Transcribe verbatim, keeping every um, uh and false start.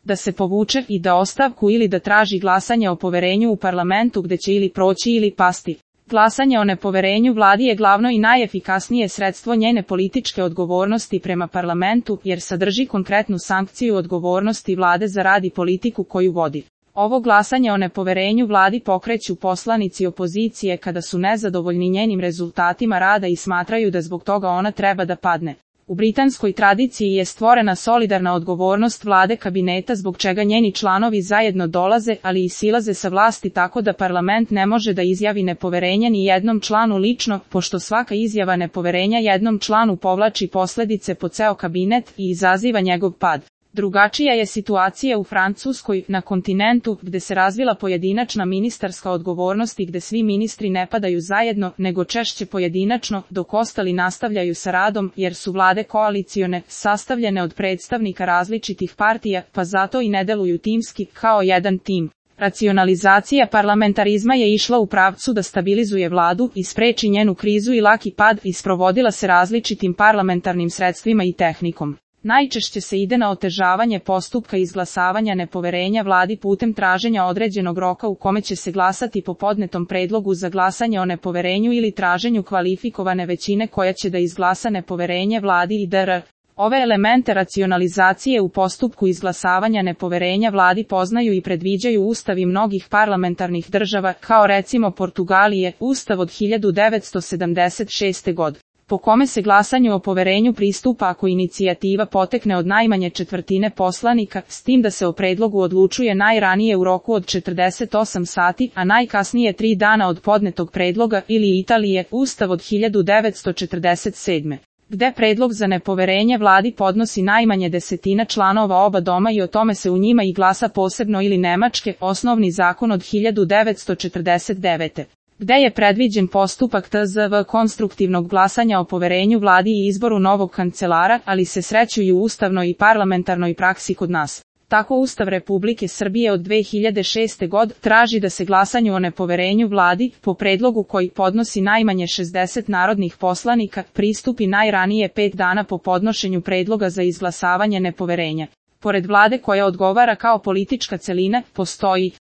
da se povuče i da ostavku ili da traži glasanje o poverenju u parlamentu gde će ili proći ili pasti. Glasanje o nepoverenju vladi je glavno i najefikasnije sredstvo njene političke odgovornosti prema parlamentu, jer sadrži konkretnu sankciju odgovornosti vlade za rad i politiku koju vodi. Ovo glasanje o nepoverenju vladi pokreću poslanici opozicije kada su nezadovoljni njenim rezultatima rada i smatraju da zbog toga ona treba da padne. U britanskoj tradiciji je stvorena solidarna odgovornost vlade kabineta zbog čega njeni članovi zajedno dolaze, ali i silaze sa vlasti tako da parlament ne može da izjavi nepoverenje ni jednom članu lično, pošto svaka izjava nepoverenja jednom članu povlači posledice po ceo kabinet i izaziva njegov pad. Drugačija je situacija u Francuskoj, na kontinentu, gde se razvila pojedinačna ministarska odgovornost i gde svi ministri ne padaju zajedno, nego češće pojedinačno, dok ostali nastavljaju sa radom, jer su vlade koalicione, sastavljene od predstavnika različitih partija, pa zato i ne deluju timski, kao jedan tim. Racionalizacija parlamentarizma je išla u pravcu da stabilizuje vladu i spreči njenu krizu i laki pad i sprovodila se različitim parlamentarnim sredstvima i tehnikom. Najčešće se ide na otežavanje postupka izglasavanja nepoverenja vladi putem traženja određenog roka u kome će se glasati po podnetom predlogu za glasanje o nepoverenju ili traženju kvalifikovane većine koja će da izglasa nepoverenje vladi i dr. Ove elemente racionalizacije u postupku izglasavanja nepoverenja vladi poznaju i predviđaju ustavi mnogih parlamentarnih država, kao recimo Portugalije, ustav od hiljadu devetsto sedamdeset šeste. godine. Po kome se glasanju o poverenju pristupa ako inicijativa potekne od najmanje četvrtine poslanika, s tim da se o predlogu odlučuje najranije u roku od četrdeset osam sati, a najkasnije tri dana od podnetog predloga, ili Italije, ustav od hiljadu devetsto četrdeset sedme. Gde predlog za nepoverenje vladi podnosi najmanje desetina članova oba doma i o tome se u njima i glasa posebno, ili Nemačke, osnovni zakon od hiljadu devetsto četrdeset devete. Gde je predviđen postupak tzv. konstruktivnog glasanja o poverenju vladi i izboru novog kancelara, ali se sreću i u ustavnoj i parlamentarnoj praksi kod nas. Tako Ustav Republike Srbije od dve hiljade šeste. godine traži da se glasanju o nepoverenju vladi, po predlogu koji podnosi najmanje šezdeset narodnih poslanika, pristupi najranije pet dana po podnošenju predloga za izglasavanje nepoverenja. Pored vlade koja odgovara kao politička celina, postoji